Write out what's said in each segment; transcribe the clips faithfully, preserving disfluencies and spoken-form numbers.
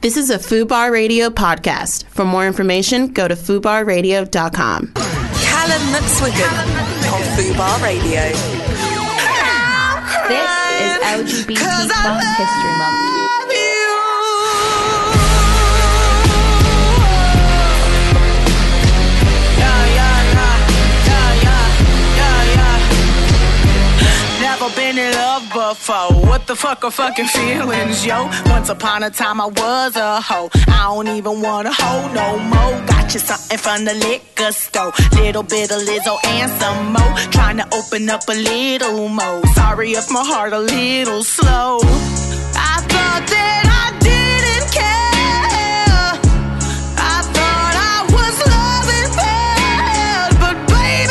This is a FUBAR Radio podcast. For more information, go to fubar radio dot com. Callum McSwiggan on FUBAR Radio. This is L G B T plus History Month. Never been in love before. What the fuck are fucking feelings, yo? Once upon a time I was a hoe. I don't even want a hoe no more. Got you something from the liquor store. Little bit of Lizzo and some more. Trying to open up a little more. Sorry if my heart a little slow. I thought that I didn't care. I thought I was loving bad. But baby,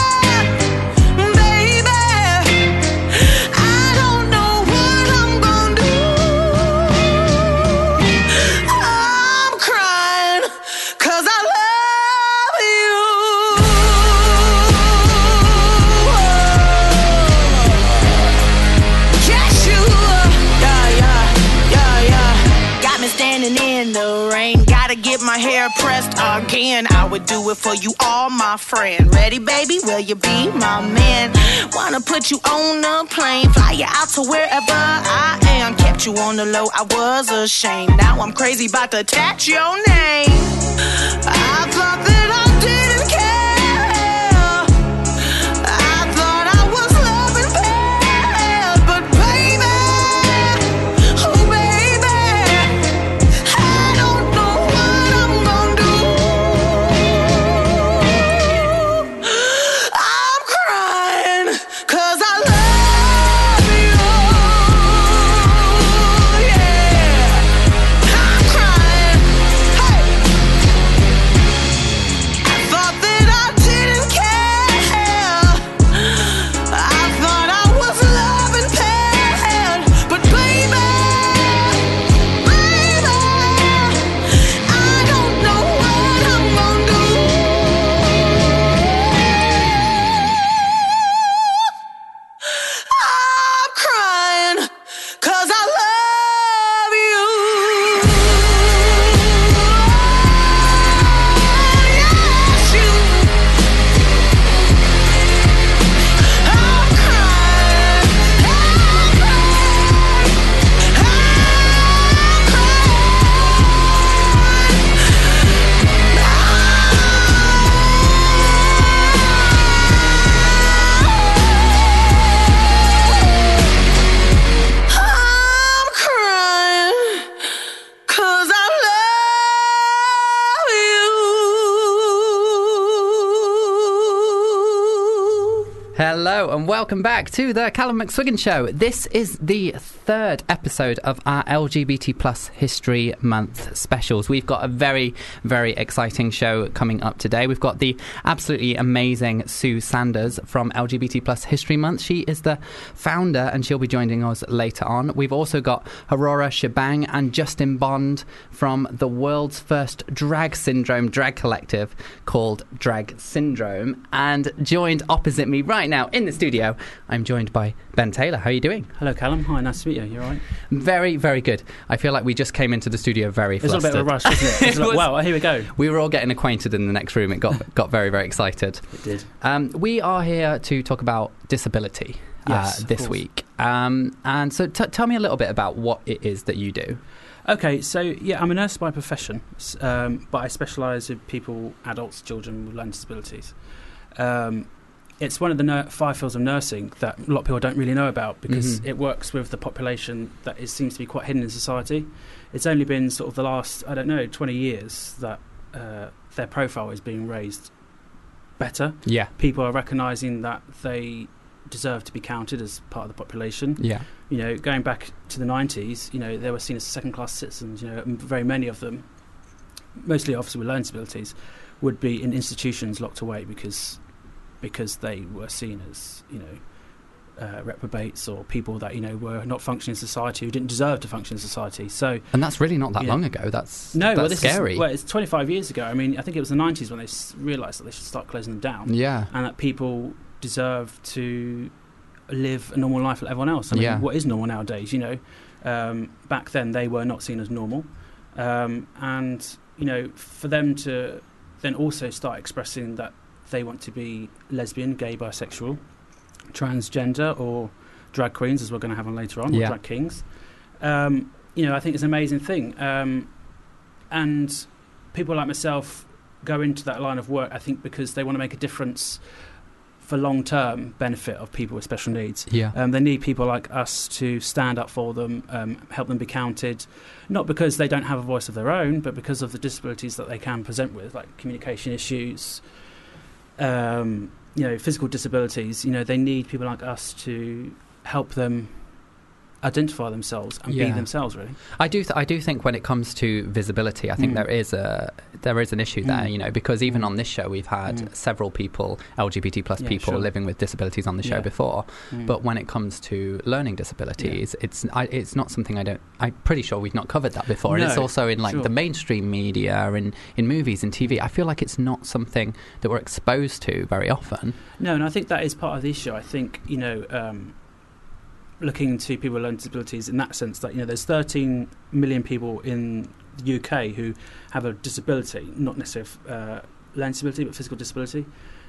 get my hair pressed again. I would do it for you, all my friend. Ready, baby? Will you be my man? Wanna put you on a plane, fly you out to wherever I am. Kept you on the low, I was ashamed. Now I'm crazy about to attach your name. I thought that I didn't care. I thought I was loving bad. But baby, oh baby, I don't know what I'm gonna do. I'm crying 'cause I love you. Yeah, I'm crying. Hey, I thought that I didn't care. I thought I was loving bad. But baby, baby, I don't know what I'm gonna do. I'm crying 'cause I love you. Yes, you. I'm crying. I'm crying. I'm crying 'cause I love you. Hello and welcome back to the Callum McSwiggan Show. This is the third episode of our L G B T plus History Month specials. We've got a very, very exciting show coming up today. We've got the absolutely amazing Sue Sanders from L G B T plus History Month. She is the founder and she'll be joining us later on. We've also got Aurora Shebang and Justin Bond from the world's first drag syndrome drag collective called Drag Syndrome. And joined opposite me right now in the studio, I'm joined by Ben Taylor. How are you doing? Hello, Callum. Hi, nice to meet you. You all right? Very, very good. I feel like we just came into the studio very It was a flustered. bit of a rush, wasn't it? It was like, was- wow, here we go. We were all getting acquainted in the next room. It got got very, very excited. It did. Um, we are here to talk about disability Yes, uh, of this course. week. Um, and so t- tell me a little bit about what it is that you do. Okay, so yeah, I'm a nurse by profession, s- um, but I specialise with people, adults, children with learning disabilities. Um, it's one of the ner- five fields of nursing that a lot of people don't really know about because Mhm. it works with the population that is, seems to be quite hidden in society. It's only been sort of the last, I don't know, twenty years that uh, their profile is being raised better. Yeah. People are recognising that they deserve to be counted as part of the population. Yeah. You know, going back to the nineties, you know, they were seen as second-class citizens. You know, and very many of them, mostly obviously with learning disabilities, would be in institutions locked away because because they were seen as, you know, uh, reprobates or people that, you know, were not functioning in society, who didn't deserve to function in society. So, And that's really not that Yeah. long ago. That's no, that's well, this scary. Is, well, it's twenty-five years ago. I mean, I think it was the nineties when they s- realised that they should start closing them down. Yeah. And that people deserve to live a normal life like everyone else. I mean, Yeah. what is normal nowadays? You know, um, back then they were not seen as normal. um, and you know, for them to then also start expressing that they want to be lesbian, gay, bisexual, transgender, or drag queens, as we're going to have on later on, yeah. or drag kings. Um, you know, I think it's an amazing thing, um, and people like myself go into that line of work, I think, because they want to make a difference for long-term benefit of people with special needs. Yeah. Um, they need people like us to stand up for them, um, help them be counted, not because they don't have a voice of their own, but because of the disabilities that they can present with, like communication issues, um, you know, physical disabilities. You know, they need people like us to help them identify themselves and yeah. be themselves, really. I do th- I do think when it comes to visibility, I think mm. there is a there is an issue there, mm. you know, because even on this show we've had mm. several people, L G B T plus yeah, people sure. living with disabilities on the show yeah. before, mm. but when it comes to learning disabilities, yeah. it's I, it's not something I don't I'm pretty sure we've not covered that before, no, and it's also in like sure. the mainstream media and in movies and T V. I feel like it's not something that we're exposed to very often. No, and I think that is part of the issue. I think, you know, um, looking to people with learning disabilities in that sense, that, you know, there's thirteen million people in the U K who have a disability, not necessarily uh, learning disability, but physical disability.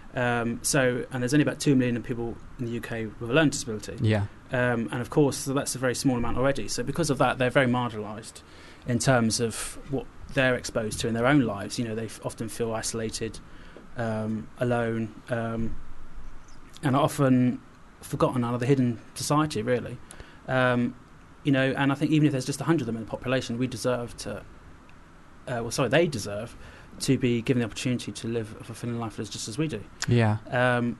Um, so, and there's only about two million people in the U K with a learning disability. Yeah. Um, and of course, so that's a very small amount already. So because of that, they're very marginalised in terms of what they're exposed to in their own lives. You know, they f- often feel isolated, um, alone, um, and often forgotten out of the hidden society, really. Um, you know, and I think even if there's just a hundred of them in the population, we deserve to, uh, well, sorry, they deserve to be given the opportunity to live a fulfilling life just as we do. Yeah. Um,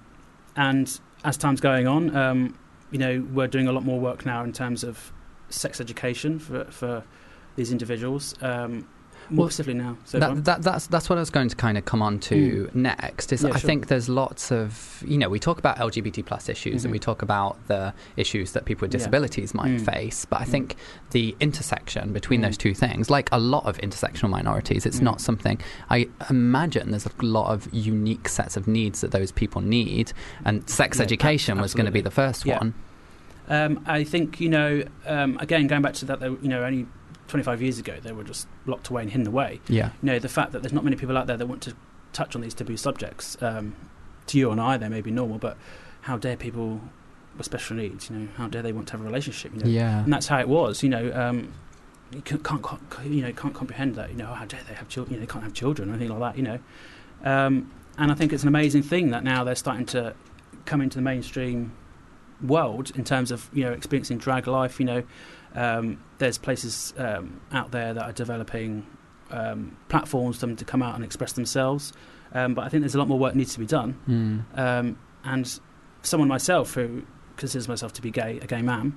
and as time's going on, um, you know, we're doing a lot more work now in terms of sex education for for these individuals. Um, more well, specifically now. So that, that, that's that's what I was going to kind of come on to mm. next. Is yeah, I sure. think there's lots of, you know, we talk about L G B T plus issues mm-hmm. and we talk about the issues that people with disabilities yeah. might mm. face, but I mm. think the intersection between mm. those two things, like a lot of intersectional minorities, it's mm. not something, I imagine there's a lot of unique sets of needs that those people need, and sex yeah, education was going to be the first yeah. one. Um, I think, you know, um, again, going back to that, you know, only twenty-five years ago, they were just locked away and hidden away. Yeah. You know, the fact that there's not many people out there that want to touch on these taboo subjects, um, to you and I, they may be normal, but how dare people with special needs, you know, how dare they want to have a relationship, you know? Yeah. And that's how it was, you know, um, you can't, can't, you know, can't comprehend that, you know, how dare they have children, you know, they can't have children or anything like that, you know. Um, and I think it's an amazing thing that now they're starting to come into the mainstream world in terms of, you know, experiencing drag life, you know. Um, there's places um, out there that are developing um, platforms for them to come out and express themselves, um, but I think there's a lot more work needs to be done. Mm. Um, and someone myself who considers myself to be gay, a gay man,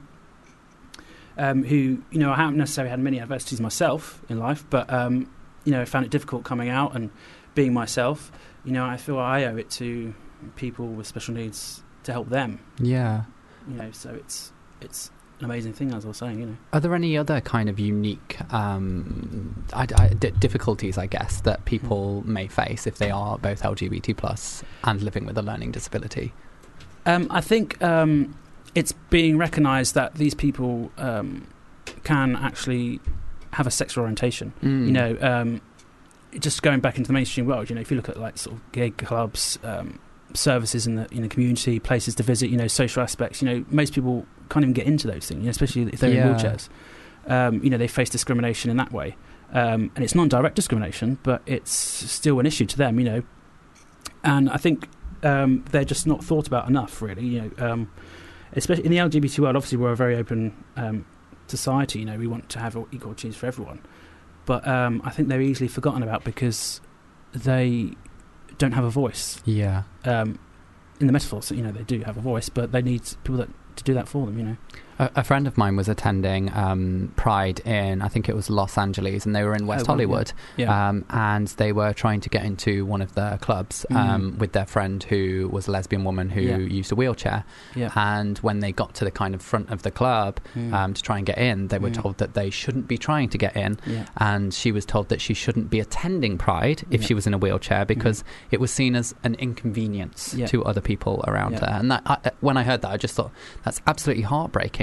um, who, you know, I haven't necessarily had many adversities myself in life, but um, you know, I found it difficult coming out and being myself. You know, I feel I owe it to people with special needs to help them. Yeah. You know, so it's it's. An amazing thing, as I was saying, you know. Are there any other kind of unique um, I, I, d- difficulties, I guess, that people may face if they are both L G B T plus and living with a learning disability? Um, I think um, it's being recognised that these people um, can actually have a sexual orientation. Mm. You know, um, just going back into the mainstream world, you know, if you look at like sort of gay clubs, um, services in the in the community, places to visit, you know, social aspects, you know, most people can't even get into those things, you know, especially if they're yeah. in wheelchairs. Um, you know, they face discrimination in that way. Um, and it's non-direct discrimination, but it's still an issue to them, you know. And I think um, they're just not thought about enough, really, you know. Um, especially in the L G B T world, obviously we're a very open um, society, you know, we want to have equal opportunities for everyone. But um, I think they're easily forgotten about because they don't have a voice. Yeah. Um, in the metaphor, so, you know, they do have a voice, but they need people that to do that for them, you know. A, a friend of mine was attending um, Pride in, I think it was Los Angeles, and they were in West oh, well, Hollywood, yeah. Yeah. Um, and they were trying to get into one of the clubs um, mm. with their friend who was a lesbian woman who yeah. used a wheelchair. Yeah. And when they got to the kind of front of the club mm. um, to try and get in, they were mm. told that they shouldn't be trying to get in, yeah. and she was told that she shouldn't be attending Pride if yeah. she was in a wheelchair because mm. it was seen as an inconvenience yeah. to other people around yeah. her. And that, I, when I heard that, I just thought that's absolutely heartbreaking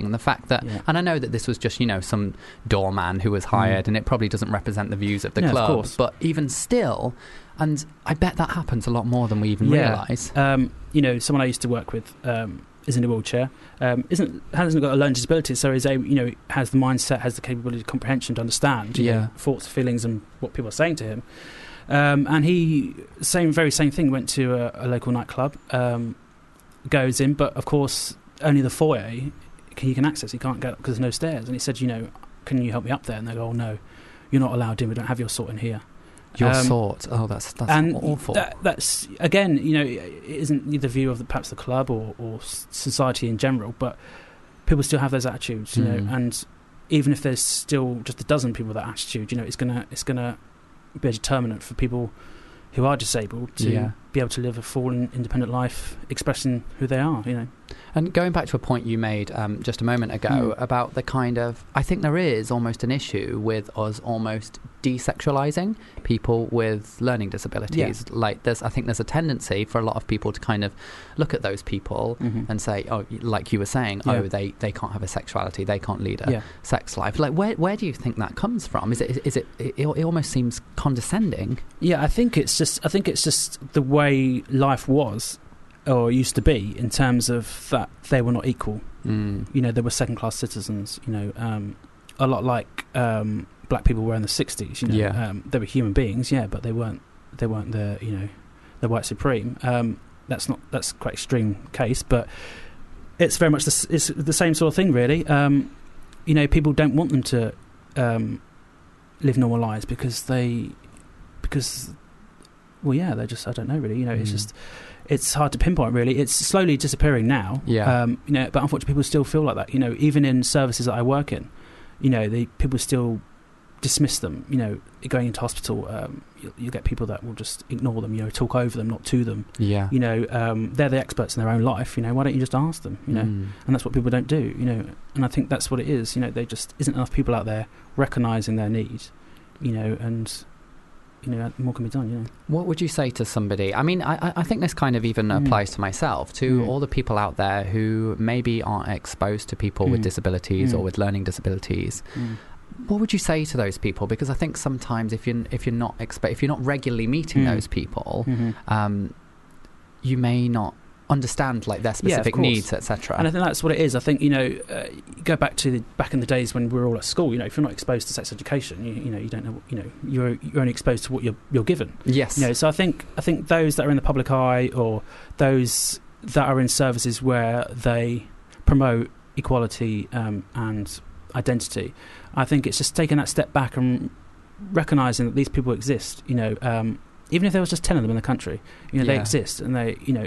And the fact that, Yeah. and I know that this was just, you know, some doorman who was hired, Mm. and it probably doesn't represent the views of the No, of club. course. But even still, and I bet that happens a lot more than we even Yeah. realise. Um, you know, someone I used to work with um, is in a wheelchair. Um, isn't hasn't got a learning disability, so is able, you know, has the mindset, has the capability of comprehension to understand, you Yeah. know, thoughts, feelings, and what people are saying to him. Um, and he, same, very same thing. Went to a, a local nightclub, um, goes in, but of course, only the foyer he can access. He can't get up because there's no stairs. And he said, you know, can you help me up there? And they go, oh no, you're not allowed in. We don't have your sort in here. Your Um, sort. Oh, that's that's and awful. That, that's again, you know, it isn't the view of the, perhaps the club or, or s- society in general, but people still have those attitudes, you Mm. know. And even if there's still just a dozen people with that attitude, you know, it's gonna it's gonna be a determinant for people who are disabled to Yeah. be able to live a full and independent life, expressing who they are, you know. And going back to a point you made um, just a moment ago Mm. about the kind of, I think there is almost an issue with us almost desexualizing people with learning disabilities. Like there's, I think there's a tendency for a lot of people to kind of look at those people Mhm. and say, oh, like you were saying, Yeah. oh, they, they can't have a sexuality, they can't lead a Yeah. sex life. Like where where do you think that comes from? Is it is it it, it almost seems condescending? Yeah, I think it's just I think it's just the way life was or used to be in terms of that they were not equal. Mm. You know, they were second class citizens, you know, um, a lot like um, black people were in the sixties, you know. Yeah. Um, they were human beings, yeah, but they weren't they weren't the, you know, the white supreme. Um, that's not that's quite extreme case, but it's very much the, s- it's the same sort of thing, really. Um, you know, people don't want them to um, live normal lives because they because well, yeah, they're just I don't know really. You know, it's Mm. just it's hard to pinpoint really. It's slowly disappearing now. Yeah. Um, you know, but unfortunately, people still feel like that. You know, even in services that I work in, you know, the people still dismiss them. You know, going into hospital, um, you, you get people that will just ignore them. You know, talk over them, not to them. Yeah. You know, um, they're the experts in their own life. You know, why don't you just ask them? You know, Mm. and that's what people don't do. You know, and I think that's what it is. You know, there just isn't enough people out there recognising their need. You know, and you know, more can be done. You know. What would you say to somebody? I mean, I, I think this kind of even Mm. applies to myself, to Mm. all the people out there who maybe aren't exposed to people with Mm. disabilities or Mm. with learning disabilities. Mm. What would you say to those people? Because I think sometimes if you're if you're not expe- if you're not regularly meeting Mm. those people, Mhm. um, you may not understand like their specific course. needs, et cetera. And I think that's what it is. I think you know, uh, you go back to the, back in the days when we were all at school. You know, if you're not exposed to sex education, you, you know, you don't know. You know, you're you're only exposed to what you're you're given. Yes. You know, so I think I think those that are in the public eye or those that are in services where they promote equality um, and identity, I think it's just taking that step back and recognising that these people exist. You know, um, even if there was just ten of them in the country, you know, they Yeah. exist, and they, you know,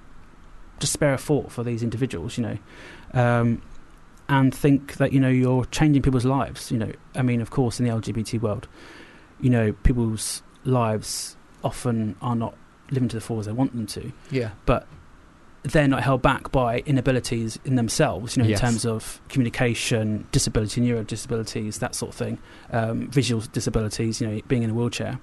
just spare a thought for these individuals. You know, um, and think that you know you're changing people's lives. You know, I mean, of course, in the L G B T world, you know, people's lives often are not living to the full as they want them to, Yeah. but they're not held back by inabilities in themselves, you know, Yes. in terms of communication, disability, neuro disabilities, that sort of thing, um, visual disabilities, you know, being in a wheelchair.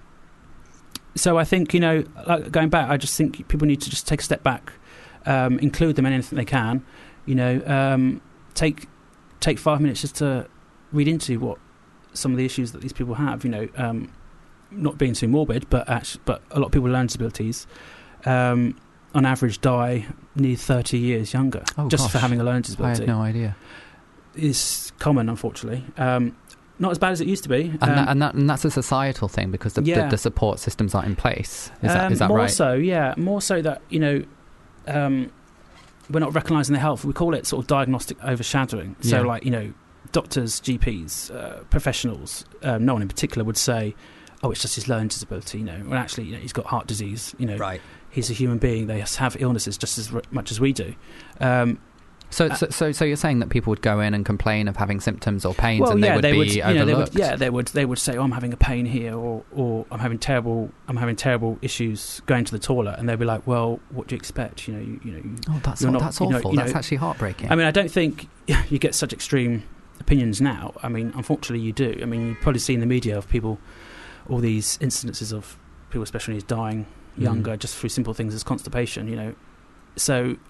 So I think, you know, like going back, I just think people need to just take a step back, um, include them in anything they can, you know, um, take take five minutes just to read into what some of the issues that these people have, you know, um, not being too morbid, but actually, but a lot of people with learning disabilities, um, on average, die nearly thirty years younger Oh, just for gosh. having a learning I disability. had no idea. It's common, unfortunately. Um, not as bad as it used to be. And, Um, that, and, that, and that's a societal thing because the, Yeah. the, the support systems aren't in place. Is that, um, is that more right? so, yeah, more so that you know, um, we're not recognising their health. We call it sort of diagnostic overshadowing. So, Yeah. like you know, doctors, G Ps, uh, professionals, um, no one in particular would say, "Oh, it's just his learning disability." You know, well, actually, you know, he's got heart disease. You know, Right. he's a human being. They have illnesses just as r- much as we do. Um, So, so, so, so you're saying that people would go in and complain of having symptoms or pains, well, and they yeah, would they be would. You know, they overlooked. would. Yeah, they would. They would say, "Oh, I'm having a pain here," or, "or I'm having terrible. I'm having terrible issues going to the toilet," and they'd be like, "Well, what do you expect? You know, you, you know." You, Oh, that's You're not- that's you know- awful. you that's know- actually heartbreaking. I mean, I don't think you get such extreme opinions now. I mean, unfortunately, you do. I mean, you've probably seen the media of people, all these incidences of people, especially dying younger, Mm. just through simple things as constipation. You know, so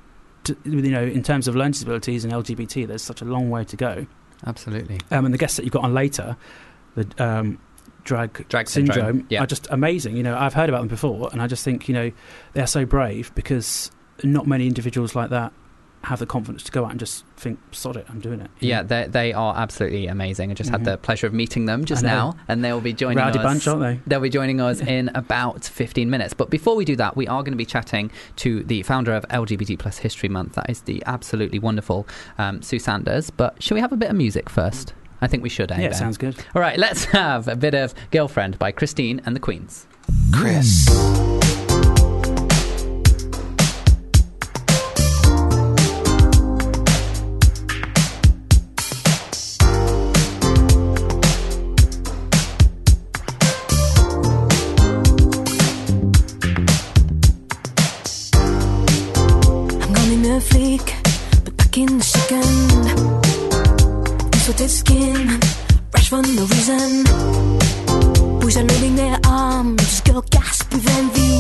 to, you know, in terms of learning disabilities and L G B T, there's such a long way to go. Absolutely. Um, and the guests that you've got on later, the um, drag, drag syndrome, syndrome yeah. are just amazing. You know, I've heard about them before, and I just think, you know, they're so brave, because not many individuals like that have the confidence to go out and just think, sod it, I'm doing it. Yeah, they they are absolutely amazing. I just mm-hmm. had the pleasure of meeting them just now, and they'll be joining Rowdy us. bunch, aren't they? They'll be joining us in about fifteen minutes. But before we do that, we are going to be chatting to the founder of L G B T Plus History Month. That is the absolutely wonderful um, Sue Sanders. But shall we have a bit of music first? I think we should, eh? Yeah, Ben? sounds good. All right, let's have a bit of Girlfriend by Christine and the Queens. Chris. In the second, distorted skin, rash for no reason. Boys are leaving their arms, just girl gasp with envy.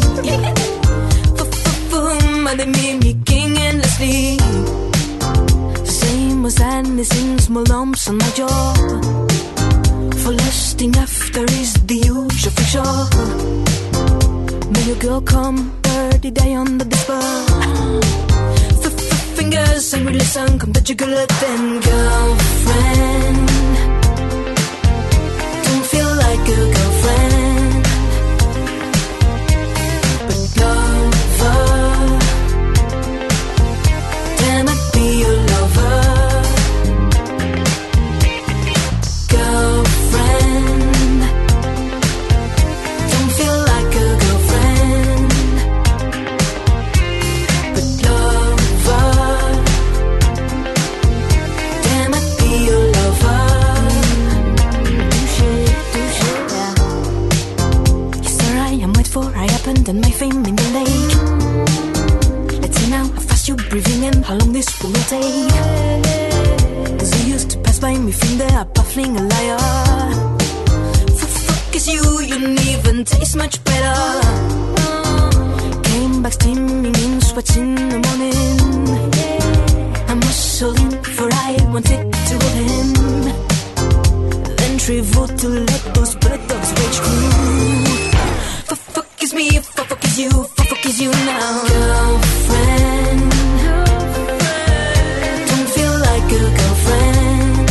Boom, and they mimicking endlessly. Same as sadness in small lumps on my jaw. For lusting after is the usual feature. May your girl come dirty day on the display. Fingers and we listen, come touch your good then girlfriend. Don't feel like a girlfriend, but lover. Damn, I'd be your lover. Girlfriend. Don't feel like a girlfriend, but lover. I happened and my fame in the lake. Let's see now how fast you're breathing and how long this will take. Cause you used to pass by me finger, I'm baffling a liar. Fuck is you, you didn't even taste much better. Came back steaming in sweats in the morning. I'm hustling for I wanted to hold him. Then travel to let those blood dogs rage through. Fuck is me, fuck, fuck is you, fuck, fuck is you now. Girlfriend, don't feel like a girlfriend,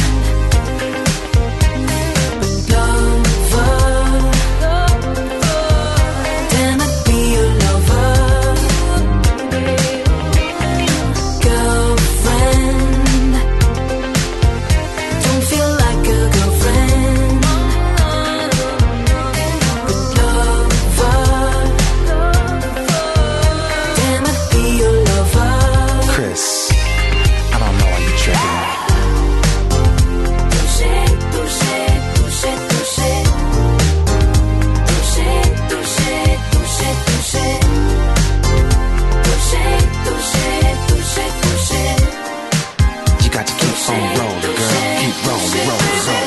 but lover. Damn, I'd be your lover. Girlfriend, don't feel like a girlfriend, but lover. Chris, I don't know why you're tricking me. Touché, touché, touché, touché. Touché, touché, touché, touché. Touché, touché, touché, touché. You got to keep on rolling, girl. Keep rolling, rolling, rolling.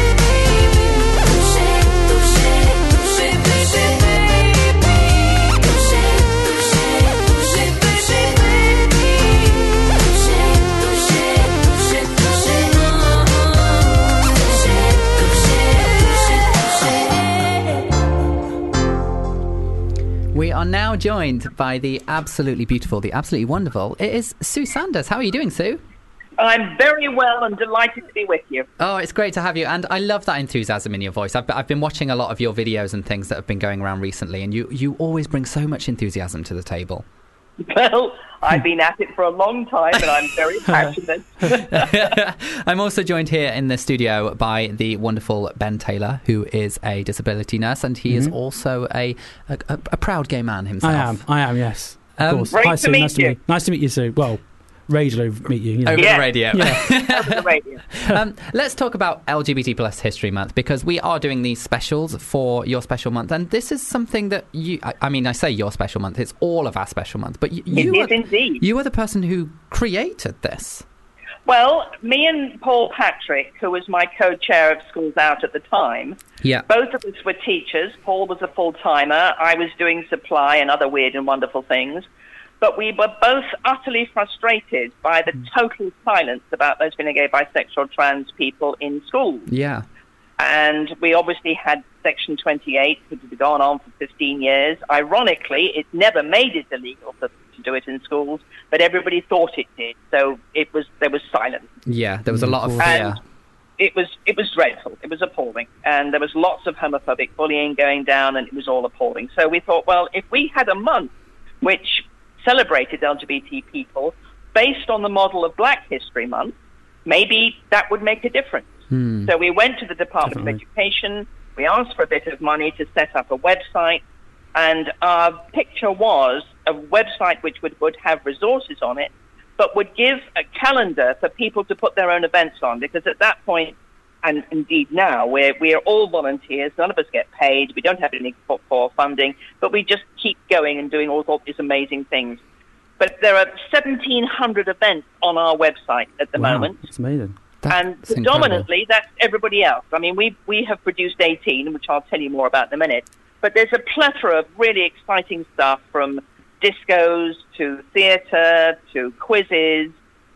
We are now joined by the absolutely beautiful, the absolutely wonderful. It is Sue Sanders. How are you doing, Sue? I'm very well and delighted to be with you. Oh, it's great to have you. And I love that enthusiasm in your voice. I've, I've been watching a lot of your videos and things that have been going around recently, and you, you always bring so much enthusiasm to the table. Well, I've been at it for a long time and I'm very passionate. I'm also joined here in the studio by the wonderful Ben Taylor, who is a disability nurse, and he mm-hmm. is also a, a, a proud gay man himself. I am, I am, yes. Of um, course. Great Hi, to Sue. meet nice you. To meet, nice to meet you, Sue. Well, radio meet you. you know. Over yeah. the radio. Yeah. Over the radio. um, let's talk about L G B T Plus History Month, because we are doing these specials for your special month, and this is something that you, I, I mean, I say your special month, it's all of our special month, but you, you, it are, is indeed. you are the person who created this. Well, me and Paul Patrick, who was my co-chair of Schools Out at the time, yeah. both of us were teachers. Paul was a full-timer. I was doing supply and other weird and wonderful things. But we were both utterly frustrated by the total silence about lesbian, gay, bisexual, trans people in schools. Yeah. And we obviously had Section twenty-eight, which had gone on for fifteen years. Ironically, it never made it illegal for, to do it in schools, but everybody thought it did. So it was there was silence. Yeah, there was a lot of fear. And it was it was dreadful. It was appalling. And there was lots of homophobic bullying going down, and it was all appalling. So we thought, well, if we had a month which celebrated L G B T people based on the model of Black History Month, maybe that would make a difference. Hmm. So we went to the Department Definitely. of Education, we asked for a bit of money to set up a website, and our picture was a website which would, would have resources on it, but would give a calendar for people to put their own events on, because at that point, and indeed now, we're, we're all volunteers, none of us get paid, we don't have any for, for funding, but we just keep going and doing all these amazing things. But there are seventeen hundred events on our website at the Wow, moment. it's amazing. And That's predominantly, incredible. that's everybody else. I mean, we we have produced eighteen, which I'll tell you more about in a minute. But there's a plethora of really exciting stuff, from discos to theatre to quizzes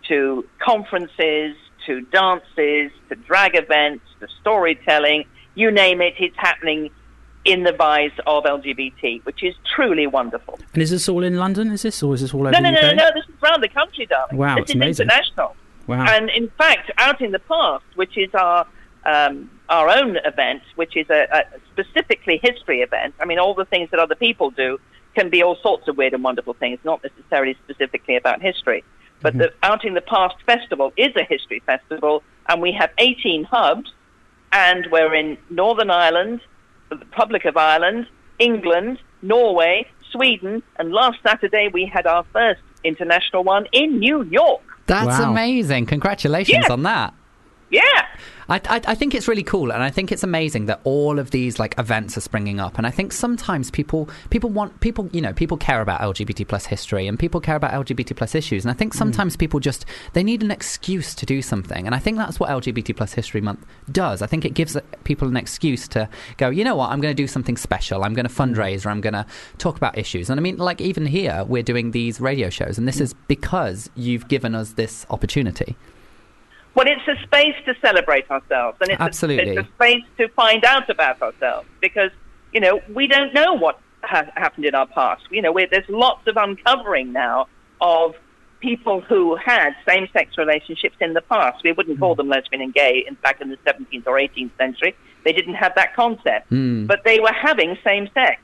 to conferences to dances to drag events to storytelling. You name it, it's happening in the guise of L G B T, which is truly wonderful. And is this all in London, is this? Or is this all over No, the no, no, U K? no, no, this is around the country, darling. Wow, this it's is amazing. international. Wow. And in fact, Out in the Past, which is our um, our own event, which is a, a specifically history event. I mean, all the things that other people do can be all sorts of weird and wonderful things, not necessarily specifically about history. But Mm-hmm. the Out in the Past festival is a history festival, and we have eighteen hubs, and we're in Northern Ireland, the Republic of Ireland, England, Norway, Sweden, and last Saturday we had our first international one in New York. That's Wow. amazing. Congratulations Yeah. on that. Yeah. I, I, I think it's really cool, and I think it's amazing that all of these like events are springing up. And I think sometimes people people want people you know people care about L G B T plus history, and people care about L G B T plus issues. And I think sometimes people just they need an excuse to do something. And I think that's what L G B T plus History Month does. I think it gives people an excuse to go, you know what, I'm going to do something special. I'm going to fundraise, or I'm going to talk about issues. And I mean, like even here, we're doing these radio shows, and this is because you've given us this opportunity. Well, it's a space to celebrate ourselves, and it's, Absolutely. A, it's a space to find out about ourselves, because, you know, we don't know what ha- happened in our past. You know, we're, there's lots of uncovering now of people who had same-sex relationships in the past. We wouldn't call them lesbian and gay in back in the seventeenth or eighteenth century. They didn't have that concept, Mm. but they were having same-sex.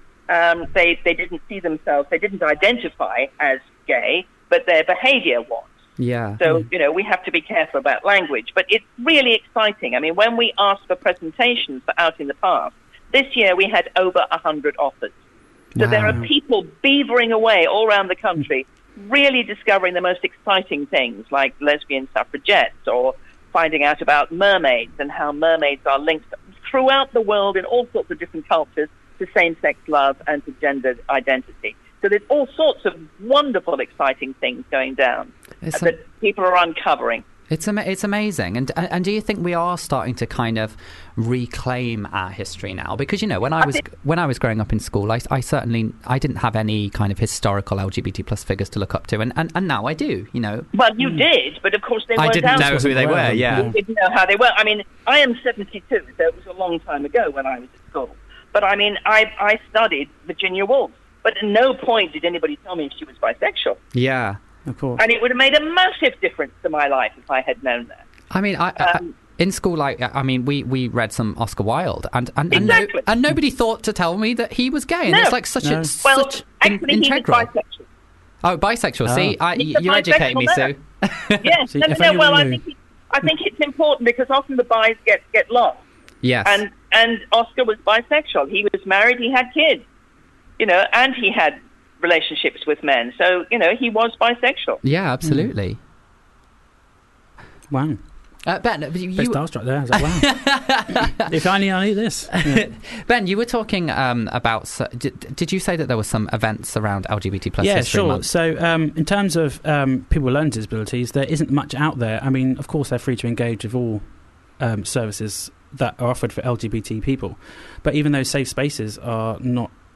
Um, they, they didn't see themselves, they didn't identify as gay, but their behavior was. Yeah. So, you know, we have to be careful about language. But it's really exciting. I mean, when we asked for presentations for Out in the Past, this year we had over one hundred offers. So there are people beavering away all around the country, really discovering the most exciting things, like lesbian suffragettes, or finding out about mermaids and how mermaids are linked throughout the world in all sorts of different cultures to same-sex love and to gender identity. So there's all sorts of wonderful, exciting things going down It's that people are uncovering. It's ama- it's amazing, and and do you think we are starting to kind of reclaim our history now? Because you know, when I was when I was growing up in school, I, I certainly I didn't have any kind of historical L G B T plus figures to look up to, and, and, and now I do. You know, Well, you did, but of course they I weren't didn't out know who they were. Yeah, You didn't know how they were. I mean, I am seventy-two, so it was a long time ago when I was at school. But I mean, I I studied Virginia Woolf, but at no point did anybody tell me she was bisexual. yeah. Of course. And it would have made a massive difference to my life if I had known that. I mean, I, Um, I in school, like I mean, we, we read some Oscar Wilde, and and, and, no, Exactly. and nobody thought to tell me that he was gay, and No. it's like such No. a Well, such in, actually, he was integral. bisexual. Oh, bisexual. Oh. See, I, He's a you educate me, bisexual Sue. Yes, See, no, no, if no. only Well, we I knew. think, it, I think it's important because often the bis get, get lost. Yes. And and Oscar was bisexual. He was married. He had kids, you know, and he had relationships with men. So you know, he was bisexual. yeah, absolutely. Wow. Uh, Ben, you, Bit you, starstruck there. I was like, wow. If only I knew this. Yeah. Ben, you were talking um, about. s- Did, did you say that there were some events around L G B T plus Yeah, History sure. Month? So, um, in terms of um, people with learning disabilities, there isn't much out there. I mean, of course, they're free to engage with all um, services that are offered for L G B T people, but even those safe spaces are not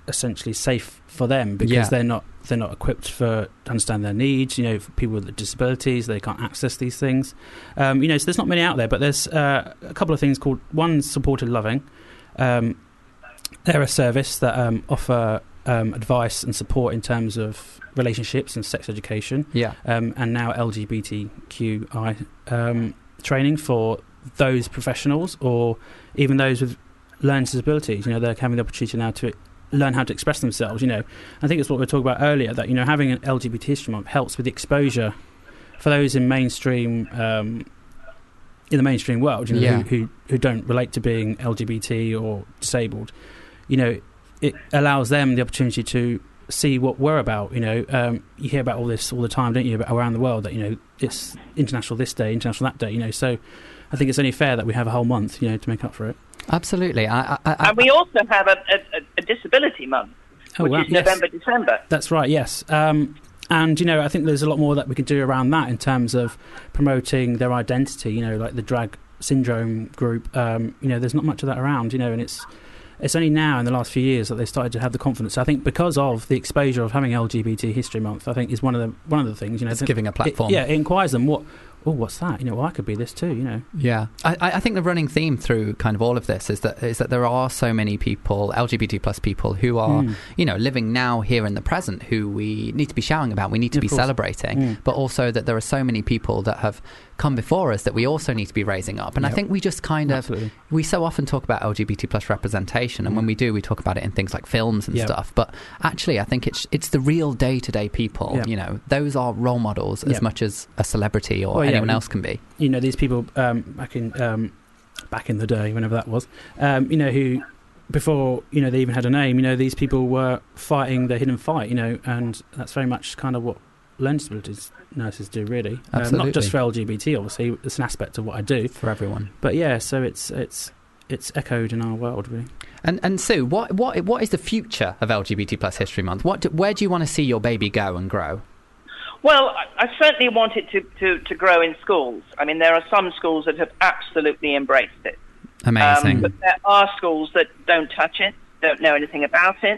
essentially safe for them because Yeah. they're not they're not equipped for to understand their needs. You know, for people with disabilities, they can't access these things. Um, you know, so there's not many out there, but there's uh, a couple of things called one Supported Loving. Um, they're a service that um, offer um, advice and support in terms of relationships and sex education. Yeah. Um, and now L G B T Q I um, training for those professionals or even those with learning disabilities. You know, they're having the opportunity now to learn how to express themselves. You know, I think it's what we were talking about earlier, that, you know, having an L G B T History Month helps with the exposure for those in mainstream um, in the mainstream world, you know, Yeah. who, who who don't relate to being L G B T or disabled. You know, it allows them the opportunity to see what we're about. You know, um, you hear about all this all the time, don't you, about around the world, that, you know, it's international this day, international that day, you know, so I think it's only fair that we have a whole month, you know, to make up for it. Absolutely. I, I, I, And we also have a, a, a disability month, Oh, which wow, is yes. November, December. That's right, yes. Um, and, you know, I think there's a lot more that we can do around that in terms of promoting their identity, you know, like the drag syndrome group. Um, you know, there's not much of that around, you know, and it's it's only now in the last few years that they started to have the confidence. I think because of the exposure of having L G B T History Month, I think is one of the one of the things, you know. It's th- giving a platform. It, yeah, it inquires them, what, oh, what's that? You know, well, I could be this too, you know. Yeah, I, I think the running theme through kind of all of this is that is that there are so many people, L G B T plus people, who are Mm. you know living now here in the present, who we need to be shouting about, we need to Of be course. celebrating, Mm. but also that there are so many people that have come before us that we also need to be raising up. And I Yep. think we just kind of Absolutely. we so often talk about L G B T plus representation, and Mm. when we do, we talk about it in things like films and Yep. stuff. But actually, I think it's it's the real day to day people. Yep. You know, those are role models as Yep. much as a celebrity or Well, yeah, anyone we- else can be. You know, these people um, back in um, back in the day, whenever that was, um, you know, who before, you know, they even had a name, you know, these people were fighting the hidden fight, you know, and that's very much kind of what learning disabilities nurses do, really. Um, Absolutely. not just for L G B T, obviously, it's an aspect of what I do. For everyone. But yeah, so it's it's it's echoed in our world, really. And and Sue, what what what is the future of L G B T plus History Month? What do, where do you want to see your baby go and grow? Well, I, I certainly want it to, to, to grow in schools. I mean, there are some schools that have absolutely embraced it. Amazing. Um, but there are schools that don't touch it, don't know anything about it.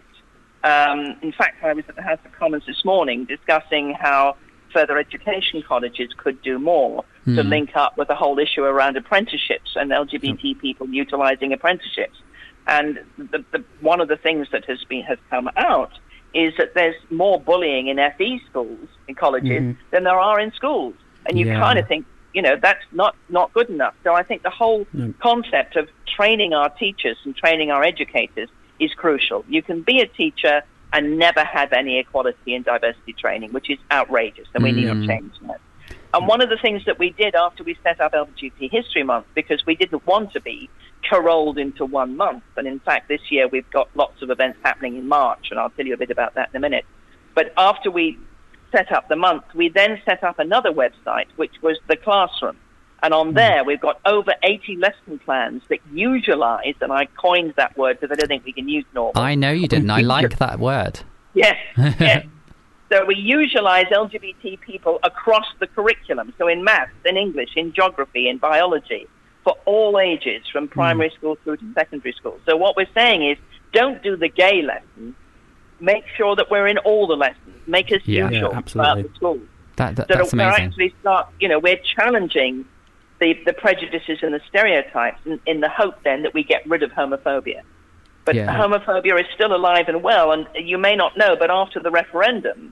Um, in fact, I was at the House of Commons this morning discussing how further education colleges could do more to Hmm. link up with the whole issue around apprenticeships and L G B T people utilising apprenticeships. And the, the, one of the things that has been has come out is that there's more bullying in F E schools, in colleges, Mhm. than there are in schools. And you Yeah. kind of think, you know, that's not, not good enough. So I think the whole No. concept of training our teachers and training our educators is crucial. You can be a teacher and never have any equality and diversity training, which is outrageous, and we need Mm. to change that. And one of the things that we did after we set up L G B T History Month, because we didn't want to be caroled into one month, and in fact this year we've got lots of events happening in March, and I'll tell you a bit about that in a minute. But after we set up the month, we then set up another website, which was the Classroom. And on there, we've got over eighty lesson plans that usualize, and I coined that word because I don't think we can use normal. I know you didn't. I like that word. Yes, yes. So we usualize L G B T people across the curriculum. So in maths, in English, in geography, in biology, for all ages, from primary school through to secondary school. So what we're saying is, don't do the gay lesson. Make sure that we're in all the lessons. Make us Yeah. neutral Yeah, throughout absolutely. the school. That, that So that's that we're amazing. actually start, you know, we're challenging the, the prejudices and the stereotypes in, in the hope then that we get rid of homophobia. But Yeah. homophobia is still alive and well, and you may not know, but after the referendum,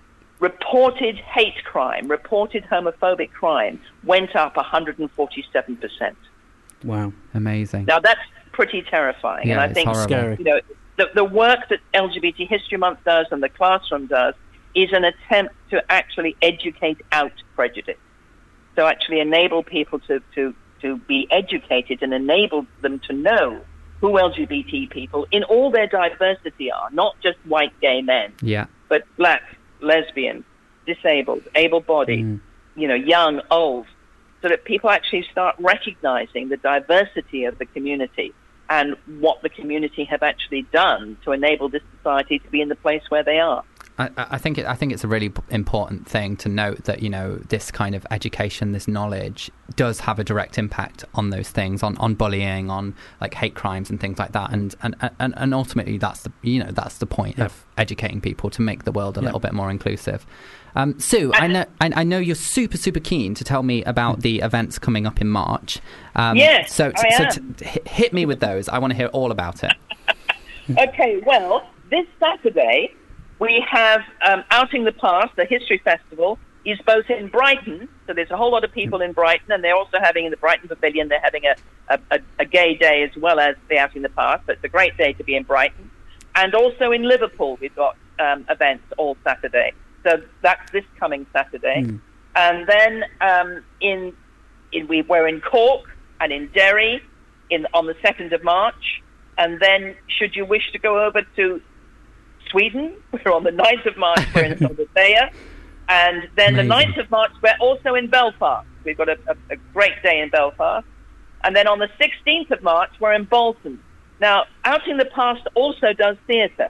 reported hate crime, reported homophobic crime went up one hundred forty-seven percent. Wow. Amazing. Now that's pretty terrifying, Yeah, and I it's think horrible. Scary. you know the, the work that L G B T History Month does and the Classroom does is an attempt to actually educate out prejudice. So actually enable people to, to, to be educated and enable them to know who L G B T people in all their diversity are, not just white gay men, Yeah. but black, lesbian, disabled, able-bodied, Mm. you know, young, old, so that people actually start recognizing the diversity of the community and what the community have actually done to enable this society to be in the place where they are. I, I think it, I think it's a really important thing to note that, you know, this kind of education, this knowledge does have a direct impact on those things, on, on bullying, on like hate crimes and things like that, and and, and, and ultimately that's the you know that's the point yeah. of educating people to make the world a yeah. little bit more inclusive. Um, Sue, I know I, I know you're super super keen to tell me about the events coming up in March. Um, yes, so I so am. t- hit me with those. I want to hear all about it. Okay, well, this Saturday we have um, Outing the Past, the History Festival, is both in Brighton, so there's a whole lot of people in Brighton, and they're also having in the Brighton Pavilion, they're having a, a, a, a gay day as well as the Outing the Past, so it's a great day to be in Brighton. And also in Liverpool, we've got um, events all Saturday. So that's this coming Saturday. Mm. And then um, in, in we, we're in Cork and in Derry in, on the second of March. And then, should you wish to go over to Sweden, we're on the ninth of March, we're in Solidea. And then Amazing. the ninth of March, we're also in Belfast. We've got a, a, a great day in Belfast. And then on the sixteenth of March, we're in Bolton. Now, Outing the Past also does theatre.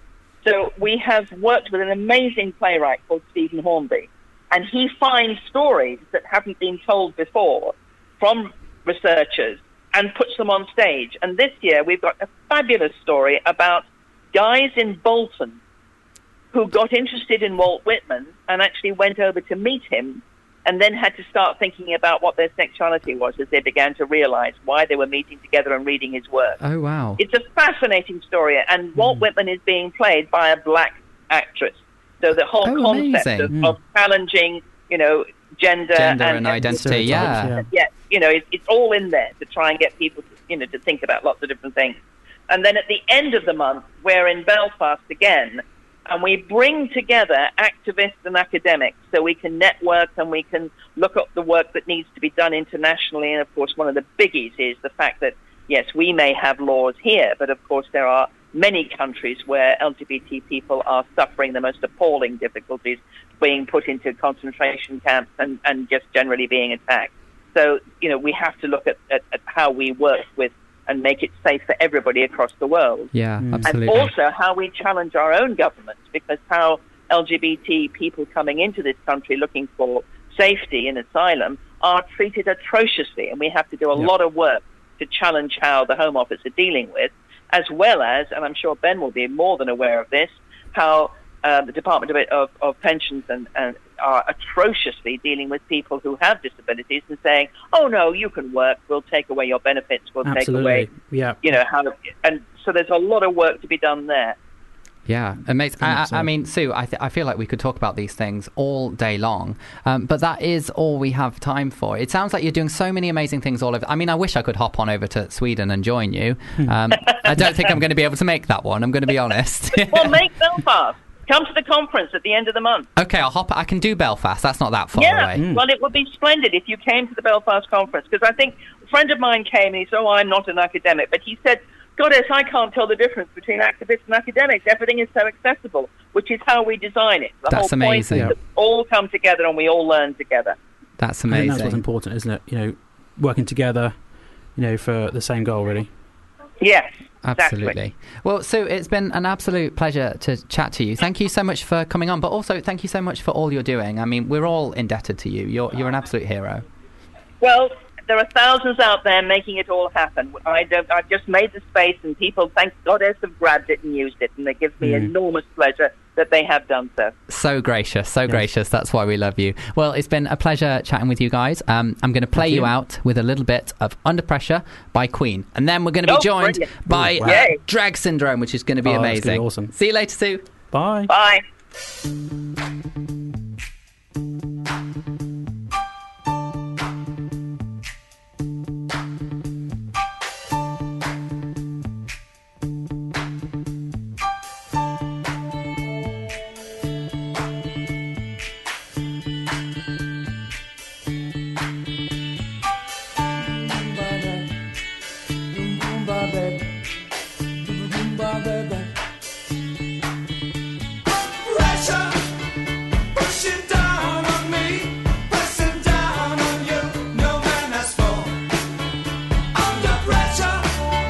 So we have worked with an amazing playwright called Stephen Hornby. And he finds stories that haven't been told before from researchers and puts them on stage. And this year, we've got a fabulous story about guys in Bolton who got interested in Walt Whitman and actually went over to meet him and then had to start thinking about what their sexuality was as they began to realize why they were meeting together and reading his work. Oh, wow. It's a fascinating story, and Walt mm. Whitman is being played by a black actress. So the whole oh, concept of, mm. of challenging, you know, gender, gender and, and identity, and yeah. yeah. Yeah, you know, it, it's all in there to try and get people to, you know, to think about lots of different things. And then at the end of the month, we're in Belfast again, and we bring together activists and academics so we can network and we can look at the work that needs to be done internationally. And, of course, one of the biggies is the fact that, yes, we may have laws here, but, of course, there are many countries where L G B T people are suffering the most appalling difficulties, being put into concentration camps and, and just generally being attacked. So, you know, we have to look at, at, at how we work with and make it safe for everybody across the world. Yeah, absolutely. And also how we challenge our own governments, because how L G B T people coming into this country looking for safety and asylum are treated atrociously. And we have to do a yeah. lot of work to challenge how the Home Office are dealing with, as well as, and I'm sure Ben will be more than aware of this, how uh, the Department of, of, of Pensions and, and are atrociously dealing with people who have disabilities and saying, oh, no, you can work, we'll take away your benefits, we'll Absolutely. take away, yeah. you know, how, and so there's a lot of work to be done there. Yeah, amazing. I, I, I mean, Sue, I, th- I feel like we could talk about these things all day long, um, but that is all we have time for. It sounds like you're doing so many amazing things all over. I mean, I wish I could hop on over to Sweden and join you. Um, I don't think I'm going to be able to make that one, I'm going to be honest. Well, make Belfast. Come to the conference at the end of the month. Okay, I'll hop. I can do Belfast. That's not that far yeah. away. Mm. Well, it would be splendid if you came to the Belfast conference, because I think a friend of mine came and he said, oh, I'm not an academic, but he said, Goddess, I can't tell the difference between activists and academics. Everything is so accessible, which is how we design it. The That's whole amazing. point is that all come together and we all learn together. That's amazing. I think that's what's important, isn't it? You know, working together, you know, for the same goal, really. Yes. Absolutely. Exactly. Well, Sue, it's been an absolute pleasure to chat to you. Thank you so much for coming on, but also thank you so much for all you're doing. I mean, we're all indebted to you. You're you're an absolute hero. Well, there are thousands out there making it all happen. I don't, I've just made the space, and people, thank goddess, have grabbed it and used it, and it gives me mm. enormous pleasure that they have done so. So gracious, so yes. gracious. That's why we love you. Well, it's been a pleasure chatting with you guys. Um, I'm going to play you. you out with a little bit of Under Pressure by Queen, and then we're going to be oh, joined brilliant. by Ooh, wow. uh, Drag Syndrome, which is going to be oh, amazing. That's gonna be awesome. See you later, Sue. Bye. Bye.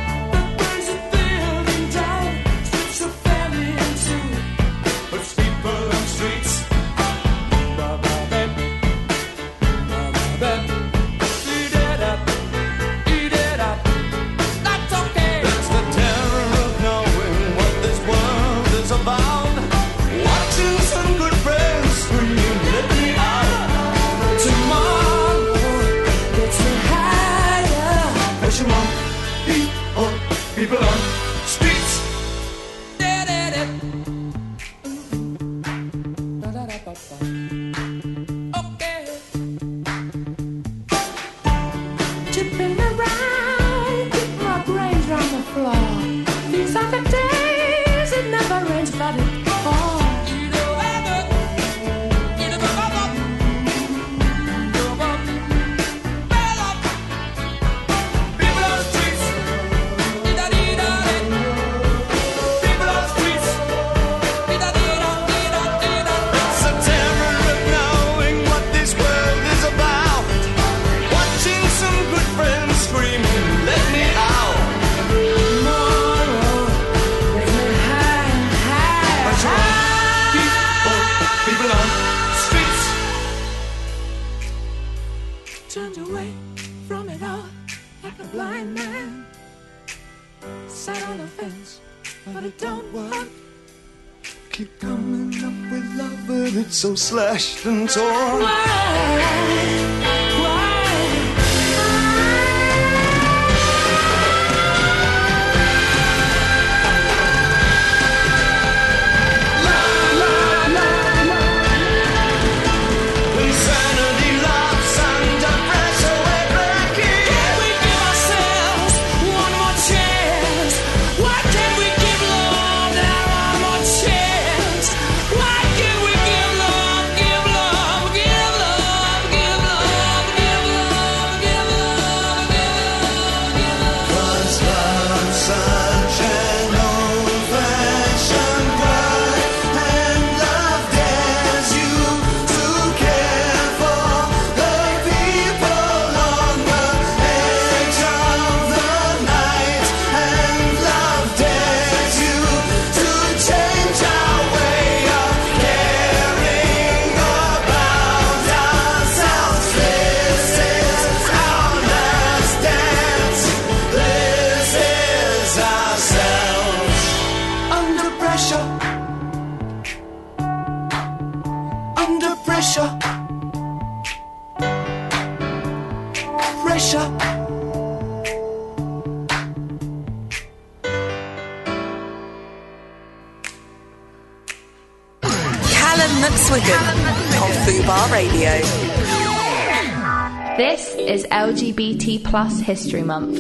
People but it don't work. Keep coming up with love, but it's so slashed and torn. Why? On Fubar Radio. This is L G B T plus History Month.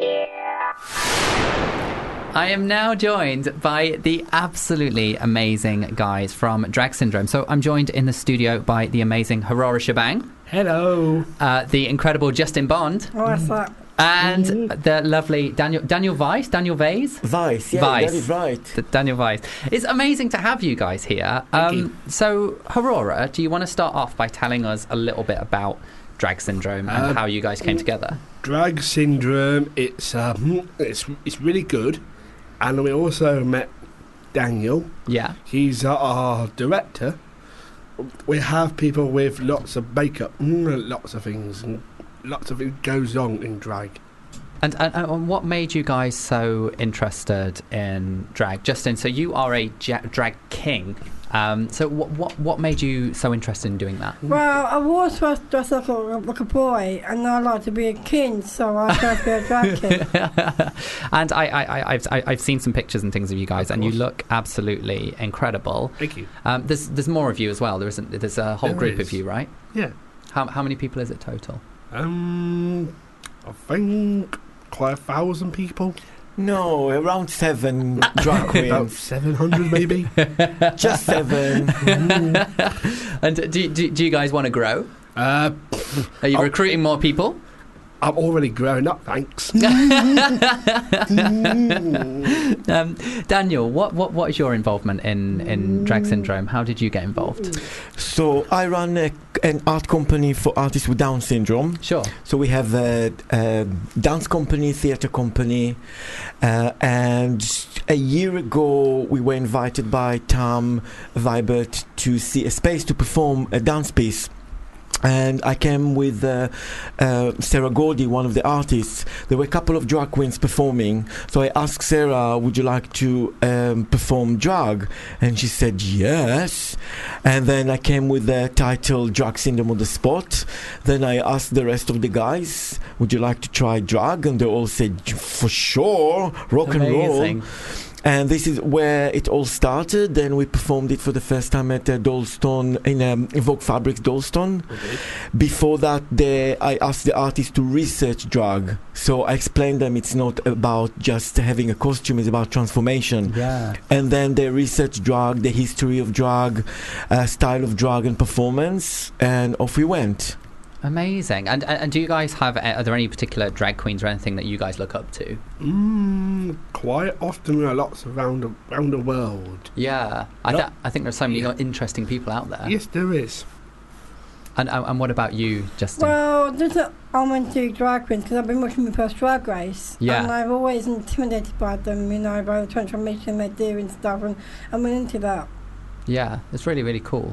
I am now joined by the absolutely amazing guys from Drag Syndrome. So I'm joined in the studio by the amazing Aurora Shebang. Hello. Uh, the incredible Justin Bond. Oh, what's that? And mm-hmm. the lovely Daniel Daniel Weiss, Daniel Weiss, Weiss, yeah, Weiss. that is right. The Daniel Weiss. It's amazing to have you guys here. Thank um, you. So, Aurora, do you want to start off by telling us a little bit about Drag Syndrome and uh, how you guys came together? Drag Syndrome, it's um, it's it's really good, and we also met Daniel. Yeah, he's uh, our director. We have people with lots of makeup, lots of things, and lots of it goes on in drag. And, and, and what made you guys so interested in drag? Justin, so you are a ja- drag king. Um, so what, what what made you so interested in doing that? Well, I was first dressed like a, like a boy, and I like to be a king, so I tried to be a drag king. And I, I, I, I've I, I've seen some pictures and things of you guys, and you look absolutely incredible. Thank you. Um, there's there's more of you as well. There isn't. There's a whole There group is. of you, right? Yeah. How how many people is it total? Um, I think quite a thousand people. No, around seven drag queens. About seven hundred, maybe. Just seven. And do, do do you guys want to grow? Uh, Are you I'm, recruiting more people? I'm already growing up, thanks. um, Daniel, what, what what is your involvement in, in Drag Syndrome? How did you get involved? So I run a, an art company for artists with Down syndrome. Sure. So we have a, a dance company, theatre company, uh, and a year ago we were invited by Tom Vibert to see a space to perform a dance piece. And I came with uh, uh, Sarah Gordy, one of the artists. There were a couple of drag queens performing. So I asked Sarah, would you like to um, perform drag? And she said, yes. And then I came with the title Drag Syndrome on the spot. Then I asked the rest of the guys, would you like to try drag? And they all said, for sure, rock Amazing. and roll. And this is where it all started. Then we performed it for the first time at uh, Dollstone, in um, Vogue Fabrics Dollstone. Okay. Before that, they, I asked the artists to research drag. So I explained them it's not about just having a costume, it's about transformation. Yeah. And then they researched drag, the history of drag, uh, style of drag and performance, and off we went. Amazing. And and do you guys have, are there any particular drag queens or anything that you guys look up to? Mm, quite often there are lots around the, around the world. Yeah. I, Yep. th- I think there's so many Yeah. interesting people out there. Yes, there is. And, and and what about you, Justin? Well, just that I went to drag queens because I've been watching my first drag race. Yeah. And I've always intimidated by them, you know, by the transformation they do and stuff, and I went into that. Yeah, it's really, really cool.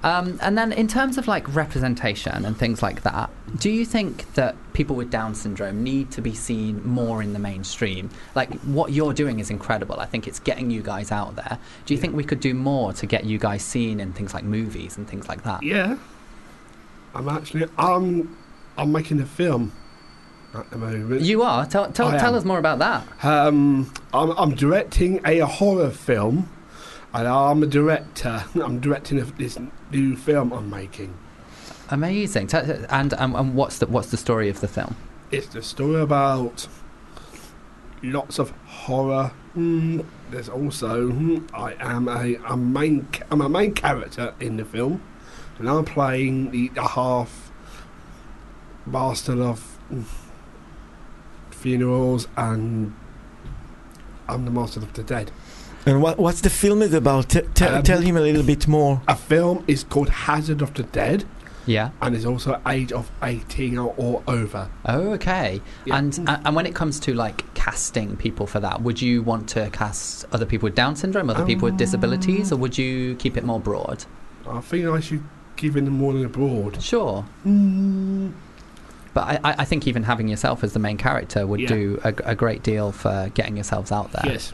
Um, and then in terms of like representation and things like that, do you think that people with Down syndrome need to be seen more in the mainstream? Like what you're doing is incredible. I think it's getting you guys out there. Do you Yeah. think we could do more to get you guys seen in things like movies and things like that? Yeah. I'm actually I'm I'm making a film at the moment. You are? Tell, tell, I tell am. us more about that. Um, I'm, I'm directing a horror film, and I'm a director. I'm directing a, this new film I'm making. Amazing. T- and um, and what's the what's the story of the film? It's the story about lots of horror. Mm, there's also mm, I am a, a main ca- I'm a main character in the film, and I'm playing the, the half master of mm, funerals, and I'm the master of the dead. And what what's the film is about? T- t- Um, tell him a little bit more. A film is called Hazard of the Dead. Yeah. And it's also age of eighteen or, or over. Oh, okay. Yeah. And uh, and when it comes to like casting people for that, would you want to cast other people with Down syndrome, other people with disabilities, or would you keep it more broad? I think I should give it more than a broad. Sure. Mm. But I, I I think even having yourself as the main character would Yeah. do a, a great deal for getting yourselves out there. Yes.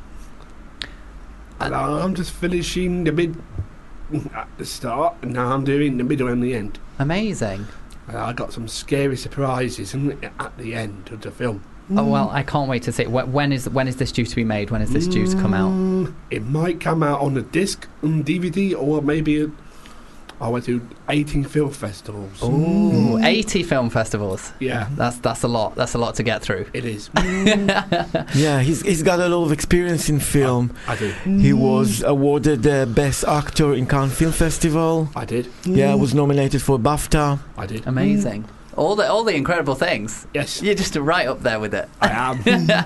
And I'm just finishing the mid at the start, and now I'm doing the middle and the end. Amazing. And I got some scary surprises in- at the end of the film. Oh well, I can't wait to see. Wh- When is when is this due to be made? When is this due to come out? Mm, It might come out on a disc, on D V D, or maybe a, I went to eighteen film festivals. Ooh, eighty film festivals. Yeah. That's that's a lot. That's a lot to get through. It is. Yeah, he's he's got a lot of experience in film. I do. He was awarded the best actor in Cannes Film Festival. I did. Yeah, was nominated for BAFTA. I did. Amazing. All the all the incredible things. Yes. You're just right up there with it. I am.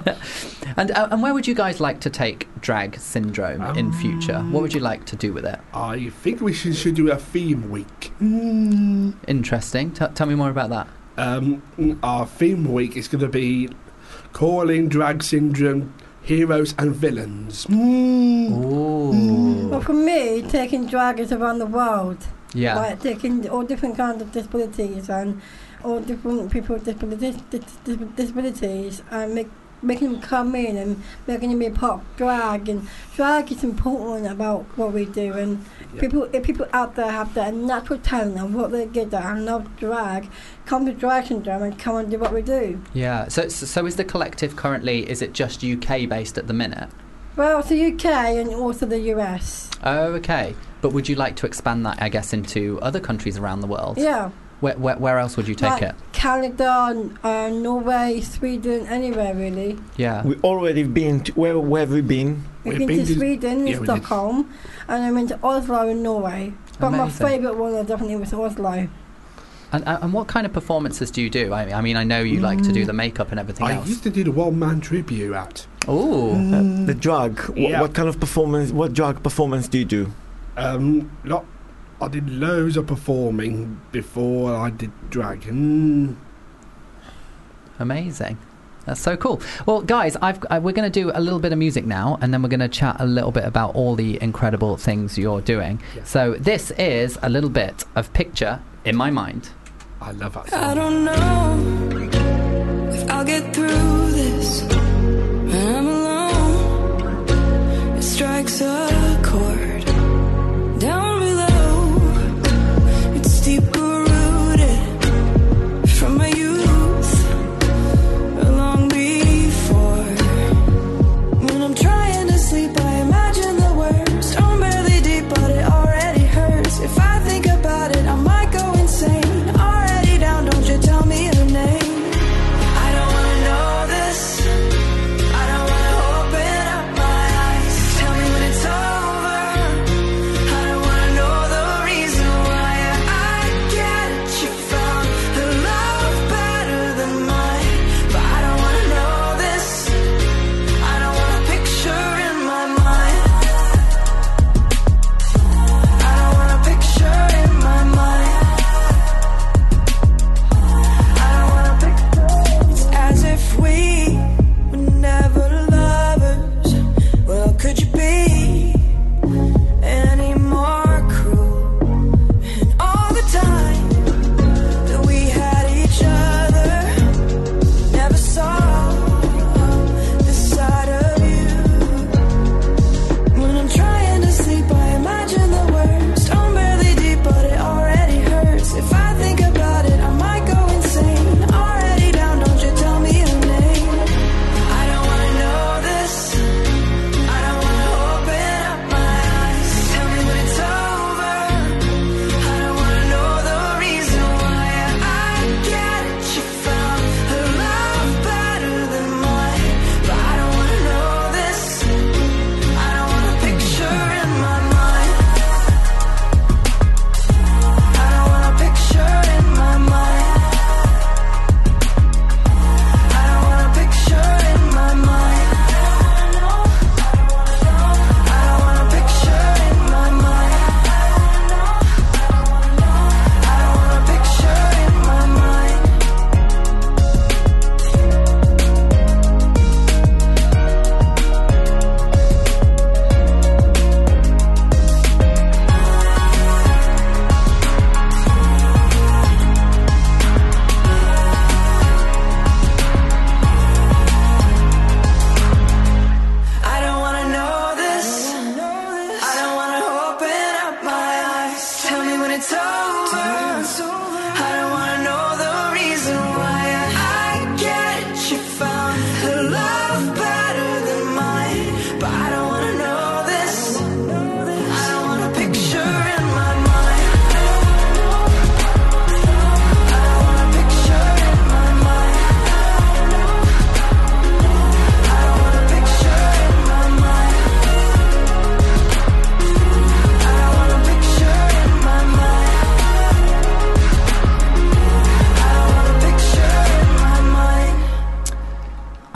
and uh, and where would you guys like to take Drag Syndrome in future? What would you like to do with it? I think we should, should do a theme week. Mm. Interesting. T- tell me more about that. Um, our theme week is going to be calling Drag Syndrome heroes and villains. Mm. Ooh. Well, for me, taking draggers around the world, Yeah. like taking all different kinds of disabilities and all different people with disabilities, dis- dis- disabilities and make, making them come in and making them be part of drag. And drag is important about what we do. And Yeah. people, if people out there have that natural talent and what they're good at and love drag, come to Drag Syndrome and come and do what we do. Yeah. So so so is the collective currently? Is it just U K based at the minute? Well, it's the U K and also the U S. Oh, okay. But would you like to expand that, I guess, into other countries around the world? Yeah. Where where, where else would you take like it? Canada, uh, Norway, Sweden, anywhere really. Yeah. We already been to, where, where have we been? We've We've been, been to to- Sweden, yeah, in we did. Stockholm, and I went to Oslo in Norway. But my Amazing. favourite one uh, definitely was Oslo. And uh, and what kind of performances do you do? I, I mean, I know you like to do the makeup and everything I else. used to do the one man tribute act. Ooh. Uh, the drag. Wh- Yeah. What kind of performance? What drag performance do you do? Um, lot, I did loads of performing before I did drag. Mm. Amazing. That's so cool. Well, guys, I've, I, we're going to do a little bit of music now, and then we're going to chat a little bit about all the incredible things you're doing. Yeah. So this is a little bit of Picture in My Mind. I love that I song. don't know if I'll get through this when I'm alone. It strikes a chord down below. It's deeper rooted from my youth, long before. When I'm trying to sleep, I imagine the worst. I'm barely deep, but it already hurts. If I think about it, I might go insane. Already down, don't you tell me her name. I don't wanna know this. I don't wanna open up my eyes. Tell me when it's all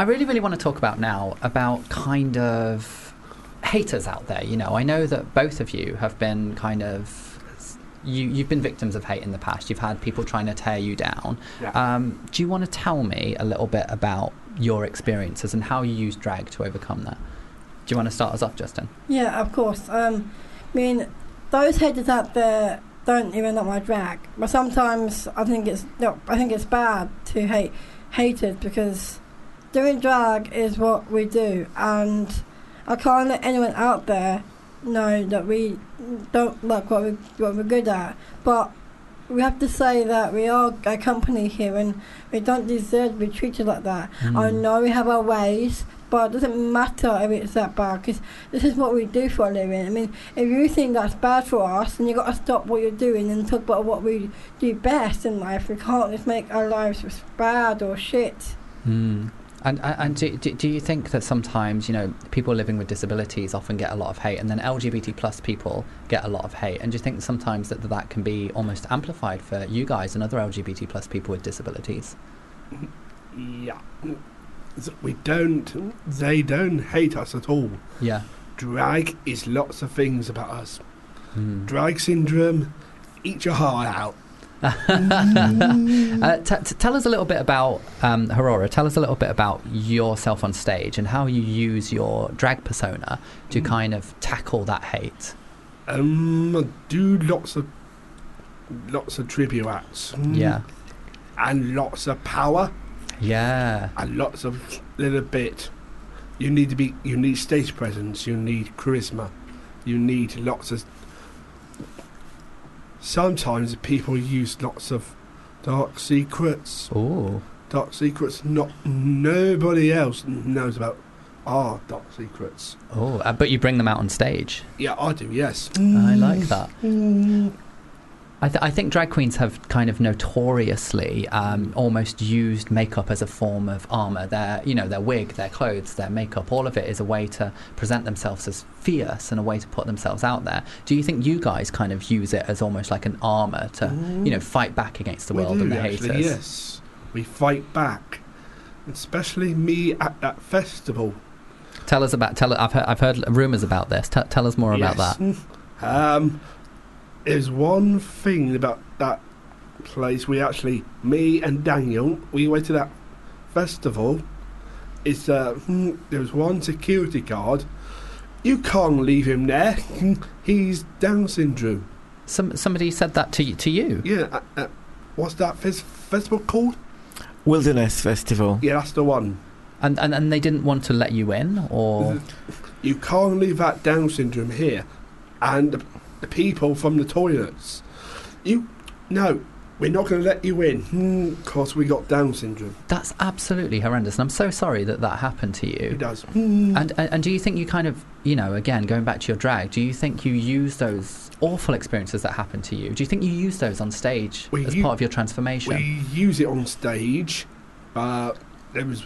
really, really want to talk about now about kind of haters out there. You know, I know that both of you have been kind of you you've been victims of hate in the past. You've had people trying to tear you down. Yeah. Um, do you want to tell me a little bit about your experiences and how you use drag to overcome that? Do you want to start us off, Justin? Yeah, of course. Um, I mean, those haters out there don't even like my drag, but sometimes I think it's no, I think it's bad to hate haters because doing drag is what we do, and I can't let anyone out there know that we don't like what we what we're good at. But we have to say that we are a company here, and we don't deserve to be treated like that. Mm. I know we have our ways, but it doesn't matter if it's that bad, because this is what we do for a living. I mean, if you think that's bad for us, then you've got to stop what you're doing and talk about what we do best in life. We can't just make our lives bad or shit. Mm. And, and and do, do do you think that sometimes, you know, people living with disabilities often get a lot of hate, and then L G B T plus people get a lot of hate? And do you think sometimes that that can be almost amplified for you guys and other L G B T plus people with disabilities? Yeah. We don't, they don't hate us at all. Yeah. Drag is lots of things about us. Mm. Drag syndrome, eat your heart out. uh, t- t- tell us a little bit about um, Aurora. Tell us a little bit about yourself on stage and how you use your drag persona to kind of tackle that hate. Um, I do lots of lots of tribute acts. Yeah. And lots of power. Yeah. And lots of little bit. You need to be. You need stage presence. You need charisma. You need lots of. Sometimes people use lots of dark secrets. Ooh. Dark secrets. Not nobody else knows about our dark secrets. Oh, uh, but you bring them out on stage. Yeah, I do. Yes. I like that. I, th- I think drag queens have kind of notoriously um, almost used makeup as a form of armour. Their, you know, their wig, their clothes, their makeup, all of it is a way to present themselves as fierce and a way to put themselves out there. Do you think you guys kind of use it as almost like an armour to, you know, fight back against the We world do, and the actually, haters? Yes, we fight back, especially me at that festival. Tell us about. Tell. I've heard, I've heard rumours about this. T- tell us more about Yes. that. Um, there's one thing about that place. We actually, me and Daniel, we went to that festival. It's uh, hmm, there was one security guard. You can't leave him there. He's Down syndrome. Some somebody said that to you, to you. Yeah. Uh, uh, what's that fes- festival called? Wilderness Festival. Yeah, that's the one. And, and and they didn't want to let you in, or You can't leave that Down syndrome here, and the, the people from the toilets. You no, we're not going to let you in because we got Down syndrome. that's absolutely horrendous. And I'm so sorry that that happened to you. It does. And, and and do you think you kind of, you know, again going back to your drag, do you think you use those awful experiences that happened to you? Do you think you use those on stage We as u- part of your transformation? We use it on stage, but there was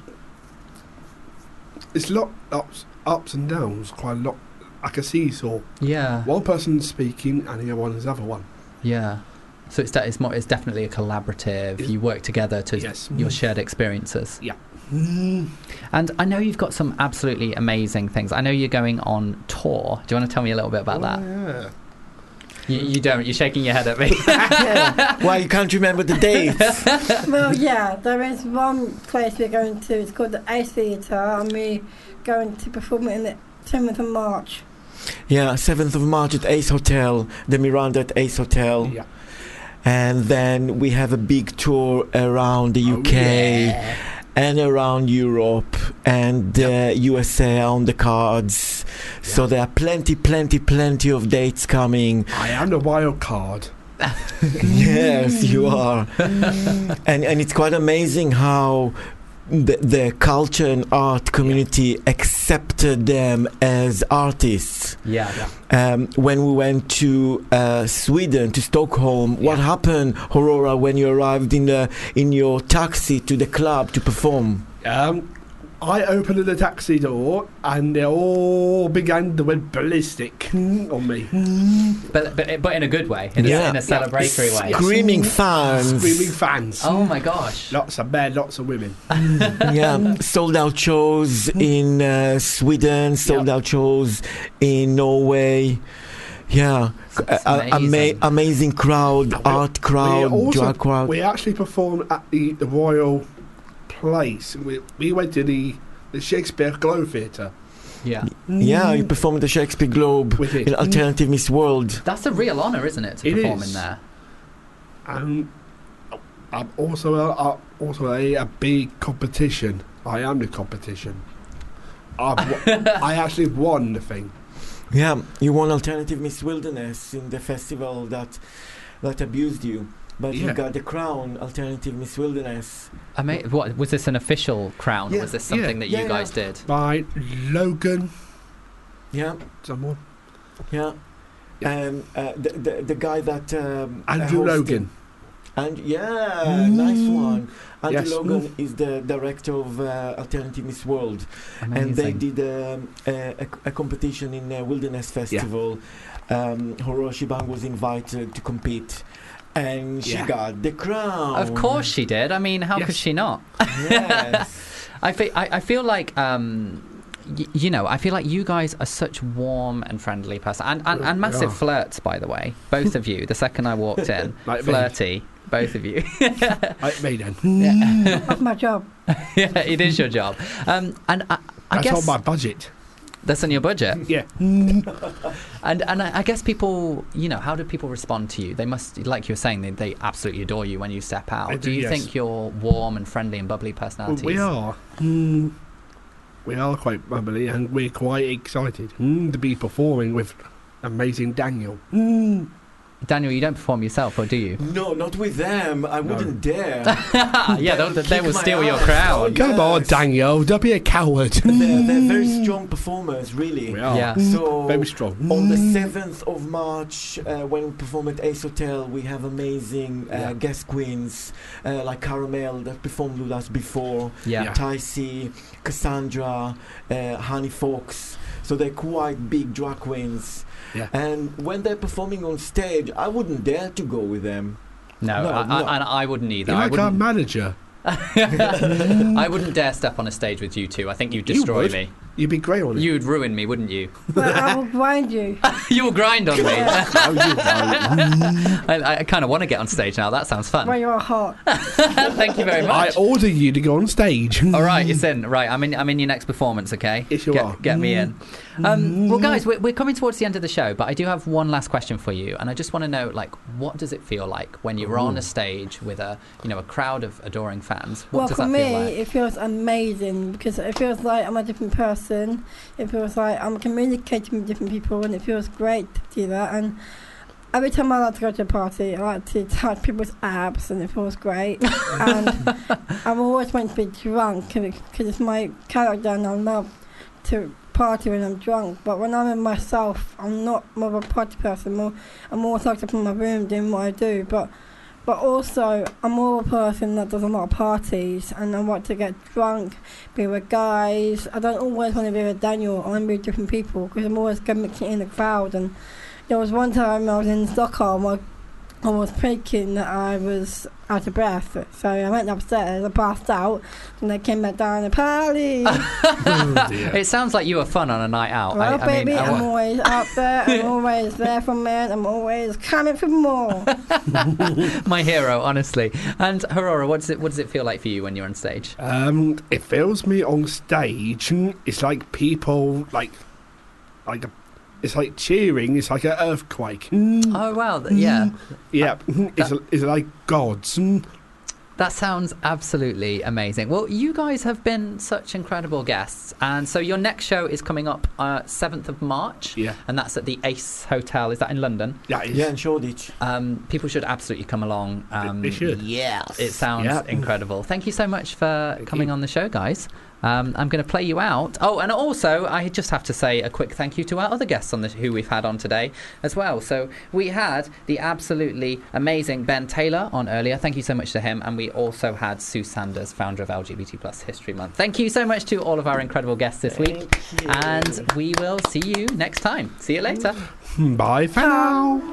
it's lot ups ups and downs, quite a lot, like a seesaw. Yeah. One person's speaking and the other one is the other one. Yeah. So it's, de- it's more. It's definitely a collaborative. You work together to Yes. your shared experiences. Yeah. And I know you've got some absolutely amazing things. I know you're going on tour. Do you want to tell me a little bit about that? Yeah. You, you don't. You're shaking your head at me. Why you can't remember the dates? Well, yeah, there is one place we're going to. It's called the Ace Theatre, and we're going to perform it on the seventh of March. Yeah, seventh of March at Ace Hotel, the Miranda at Ace Hotel. Yeah. And then we have a big tour around the U K yeah. and around Europe and uh, U S A on the cards. So there are plenty, plenty, plenty of dates coming. I am the wild card. Yes, you are. and and it's quite amazing how the, the culture and art community accepted them as artists. Yeah. Um, when we went to uh, Sweden, to Stockholm, what happened, Aurora, when you arrived in the in your taxi to the club to perform? Um, I opened the taxi door and they all began to went ballistic on me. But but but in a good way, in, Yeah. a, in a celebratory way. Screaming fans. Screaming fans. Oh my gosh. Lots of men, lots of women. Yeah, sold out shows in uh, Sweden, sold out shows in Norway. Yeah, That's a- a- ama- amazing. amazing crowd, art crowd, we also, drag crowd. We actually performed at the, the Royal Place. We, we went to the, the Shakespeare Globe Theatre. Yeah. Yeah, you performed at the Shakespeare Globe With it. in Alternative Miss World. That's a real honour, isn't it, to It perform is. in there? And I'm also a, a- also a, a big competition. I am the competition. I've, wo- I actually won the thing. Yeah, you won Alternative Miss Wilderness in the festival that that abused you. But you Yeah. got the crown, Alternative Miss Wilderness. I mean, what was this an official crown, or Yeah. was this something that Yeah, you guys yeah. did? By Logan. Yeah, Someone. yeah. Um, uh, the, the the guy that um, Andrew hosted- Logan. And yeah, nice one. Andrew Yes. Logan is the director of uh, Alternative Miss World, and they Amazing. did um, a, a, a competition in a Wilderness Festival. Um, Hiroshi Bang was invited to compete, and she Yeah. got the crown. Of course she did. I mean, how Yes. could she not? Yes. I feel, I, I feel like, um, y- you know, I feel like you guys are such warm and friendly person, and, and, and massive Yeah. flirts, by the way. Both of you. The second I walked in, Like me. flirty, both of you. Like me then. That's my job. Yeah, it is your job. Um, and I, I That's guess on my budget. that's on your budget. Yeah. And and I, I guess people, you know, how do people respond to you? They must, like you were saying, they, they absolutely adore you when you step out. They Do do, you yes. think you're warm and friendly and bubbly Well, personalities? we are. Mm, we are quite bubbly and we're quite excited mm, to be performing with amazing Daniel. Mm. Daniel, you don't perform yourself, or do you? No, not with them. I wouldn't dare. Yeah, they'll, they Kick will my steal your ass. crown. Come on, Yes. Daniel, don't be a coward. they're, they're very strong performers, really. We are. Yeah. So Very strong. on the seventh of March, uh, when we perform at Ace Hotel, we have amazing uh, Yeah. guest queens uh, like Caramel that performed with us before, Yeah. Yeah. Ticey, Cassandra, uh, Honey Fox. So they're quite big drag queens. Yeah. And when they're performing on stage, I wouldn't dare to go with them. No, No, I, no. I, and I wouldn't either. You're I like our wouldn't, manager. I wouldn't dare step on a stage with you two. I think you'd You destroy would. me. You'd be great on it. You'd ruin me, wouldn't you? Well, I will grind you. You will grind on me. Oh, you won't. I, I kind of want to get on stage now. That sounds fun. Well, you're hot. Thank you very I much. order you to go on stage. All right, it's in. Right, I'm in. I'm in your next performance. Okay. Yes, you get, are. Get me in. Um, well, guys, we're, we're coming towards the end of the show, but I do have one last question for you, and I just want to know, like, what does it feel like when you're on a stage with a, you know, a crowd of adoring fans? What Well, does for that me, feel like? it feels amazing because it feels like I'm a different person. It feels like I'm communicating with different people, and it feels great to do that. And every time I like to go to a party, I like to touch people's abs, and it feels great. And I'm always meant to be drunk because it's my character, and I love to party when I'm drunk. But when I'm in myself, I'm not more of a party person. More, I'm more locked up in my room doing what I do. But But also, I'm more a person that does a lot of parties, and I want to get drunk, be with guys. I don't always want to be with Daniel. I want to be with different people because I'm always going mixing in the crowd. And there was one time I was in Stockholm, I, I was thinking that I was out of breath. So I went upstairs, I passed out, and I came back down the party. Oh, dear. It sounds like you were fun on a night out. Well, I, I baby, mean, I I'm wa- always out there. I'm always there for men. I'm always coming for more. my hero, honestly. And Aurora, what does it what does it feel like for you when you're on stage? Um, it feels me on stage. It's like people like, like, a, it's like cheering. It's like an earthquake. Oh wow, th- yeah. Yeah, it's it's like gods. That sounds absolutely amazing. Well, you guys have been such incredible guests, and so your next show is coming up uh, seventh of March, Yeah. and that's at the Ace Hotel. Is that in London? Yeah, it's, Yeah, in Shoreditch. Um, people should absolutely come along. Um, They should. Yes, it sounds Yeah. incredible. Thank you so much for Thank coming you. on the show, guys. Um, I'm going to play you out. Oh, and also, I just have to say a quick thank you to our other guests on the, who we've had on today as well. So we had the absolutely amazing Ben Taylor on earlier. Thank you so much to him. And we also had Sue Sanders, founder of L G B T plus History Month. Thank you so much to all of our incredible guests this week. And we will see you next time. See you later. Bye for now.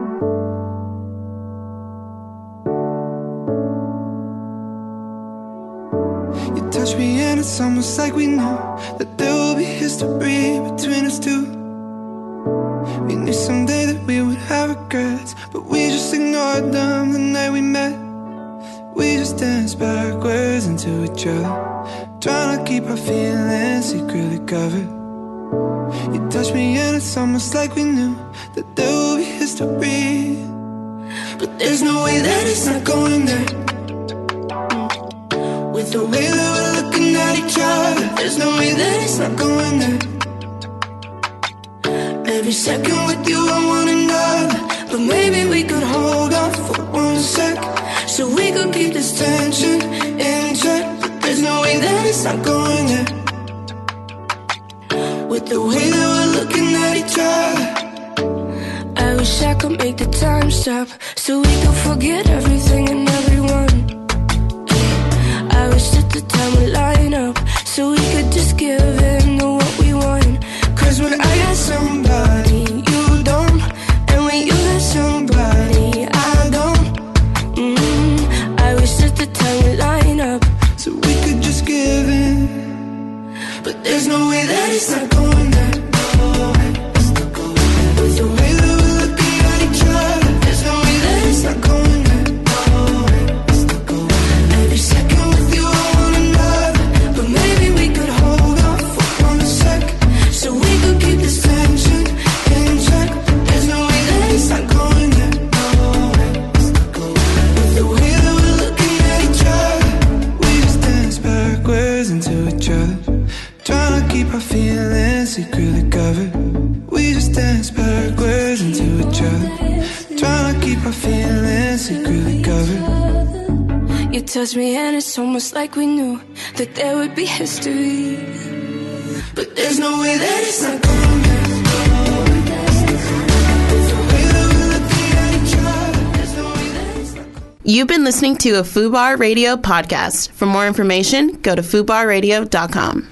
You touch me and it's almost like we knew that there will be history between us two. We knew someday that we would have regrets, but we just ignored them the night we met. We just danced backwards into each other, trying to keep our feelings secretly covered. You touch me and it's almost like we knew that there will be history, but there's no way that it's not going there. With the way that we're looking at each other, there's no way that it's not going there. Every second with you I want another, but maybe we could hold on for one sec, so we could keep this tension in check. But there's no way that it's not going there. With the way that we're looking at each other, I wish I could make the time stop, so we could forget everything and everyone. I wish that the time would line up, so we could just give in to what we want. Cause when I got somebody, you don't. And when you got somebody, I don't. mm, I wish that the time would line up, so we could just give in. But there's no way that it's not going there. With the way that we're looking at each other, there's no way that it's not going there. Every second with you I want another, but maybe we could hold on for one sec, so we could keep this tension in check. There's no way that it's not going there. With the way that we're looking at each other, we just dance backwards into each other, trying to keep our feelings secretly covered. We just dance backwards into each other, trying to keep our feelings secretly covered. You touch me and it's almost like we knew that there would be history, but there's no way that it's not going there. You've been listening to a FUBAR Radio podcast. For more information, go to fubar radio dot com.